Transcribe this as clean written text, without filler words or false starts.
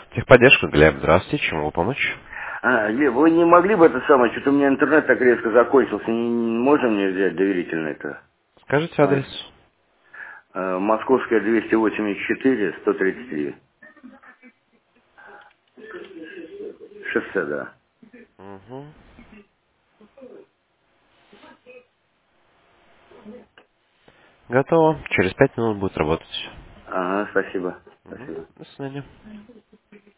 Техподдержка, Глеб, здравствуйте, чем могу помочь? Вы не могли бы это самое, что-то у меня интернет так резко закончился, можем мне взять доверительно это? Скажите адрес. Московская 284, 133. Шоссе, да. Угу. Готово. Через 5 минут будет работать. Ага, спасибо. Угу. Спасибо. До свидания.